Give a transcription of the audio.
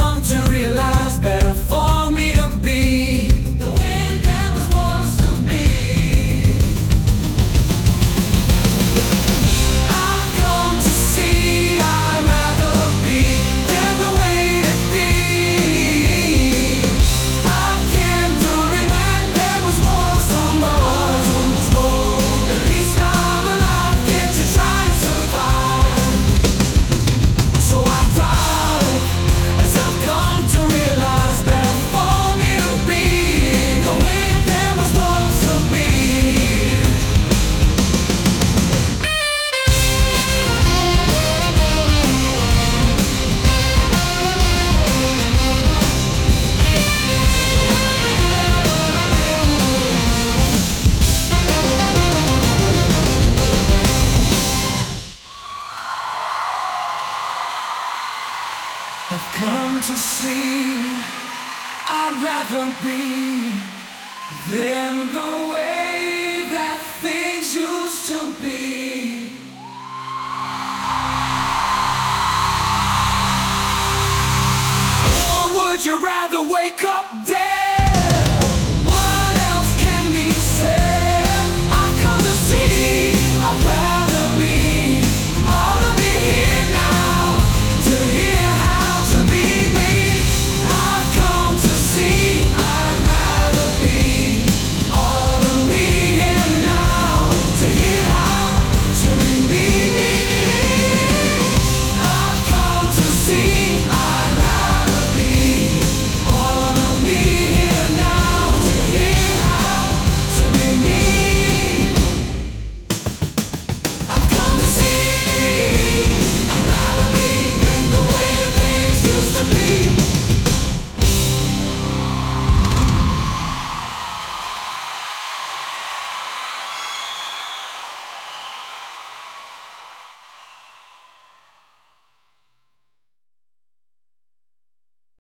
come to realize better for me to be the way that was supposed to be. I've come to see I'd rather be than the way to be. I can't do it when there was more, someone who's more. At least I'm alive, get to try and survive. So I thrive as I've come to realize that for me to be the way that was supposed to be. I've come to see I'd rather be than the way that things used to be. Or would you rather wake up dead?